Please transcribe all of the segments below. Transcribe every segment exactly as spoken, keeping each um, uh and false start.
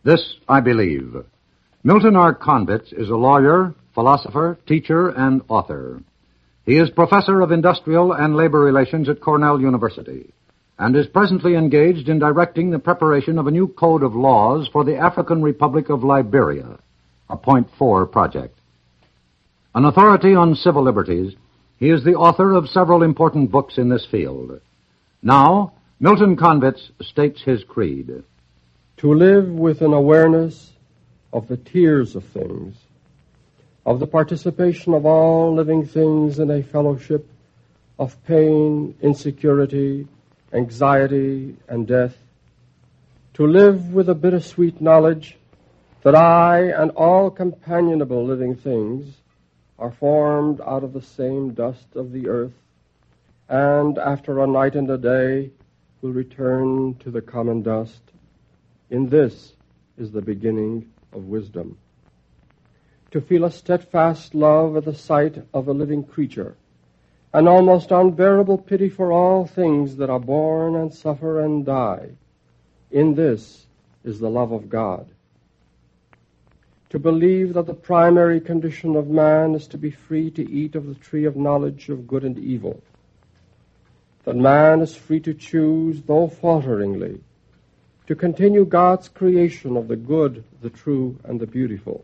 This I believe. Milton R. Convitz is a lawyer, philosopher, teacher, and author. He is professor of industrial and labor relations at Cornell University and is presently engaged in directing the preparation of a new code of laws for the African Republic of Liberia, a Point Four project. An authority on civil liberties, he is the author of several important books in this field. Now, Milton Convitz states his creed. To live with an awareness of the tears of things, of the participation of all living things in a fellowship of pain, insecurity, anxiety, and death, to live with a bittersweet knowledge that I and all companionable living things are formed out of the same dust of the earth, and after a night and a day will return to the common dust. In this is the beginning of wisdom. To feel a steadfast love at the sight of a living creature, an almost unbearable pity for all things that are born and suffer and die. In this is the love of God. To believe that the primary condition of man is to be free to eat of the tree of knowledge of good and evil. That man is free to choose, though falteringly, to continue God's creation of the good, the true, and the beautiful.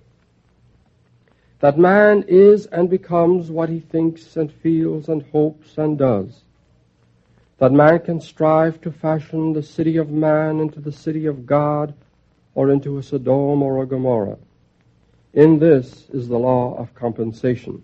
That man is and becomes what he thinks and feels and hopes and does. That man can strive to fashion the city of man into the city of God or into a Sodom or a Gomorrah. In this is the law of compensation.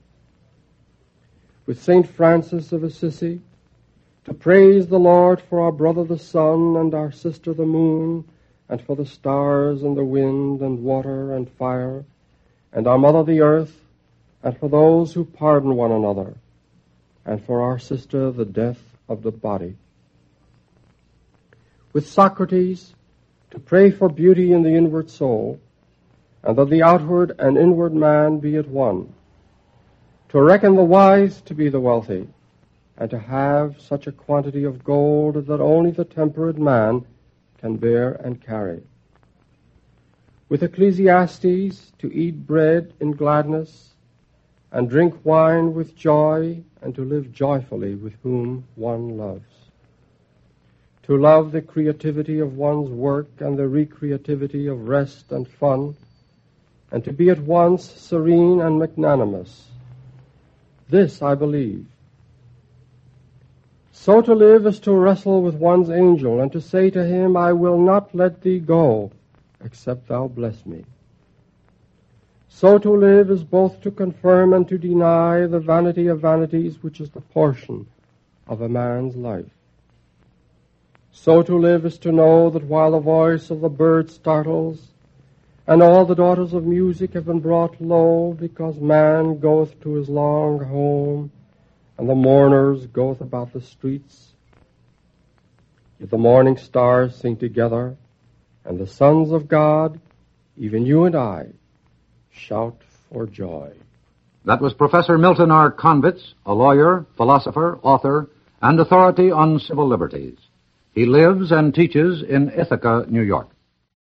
With Saint Francis of Assisi, to praise the Lord for our brother the sun and our sister the moon, and for the stars and the wind and water and fire, and our mother the earth, and for those who pardon one another, and for our sister the death of the body. With Socrates, to pray for beauty in the inward soul, and that the outward and inward man be at one, to reckon the wise to be the wealthy, and to have such a quantity of gold that only the temperate man can bear and carry. With Ecclesiastes, to eat bread in gladness, and drink wine with joy, and to live joyfully with whom one loves. To love the creativity of one's work and the recreativity of rest and fun, and to be at once serene and magnanimous. This I believe. So to live is to wrestle with one's angel and to say to him, I will not let thee go, except thou bless me. So to live is both to confirm and to deny the vanity of vanities which is the portion of a man's life. So to live is to know that while the voice of the bird startles, and all the daughters of music have been brought low, because man goeth to his long home, and the mourners goeth about the streets. Yet the morning stars sing together, and the sons of God, even you and I, shout for joy. That was Professor Milton R. Convitz, a lawyer, philosopher, author, and authority on civil liberties. He lives and teaches in Ithaca, New York.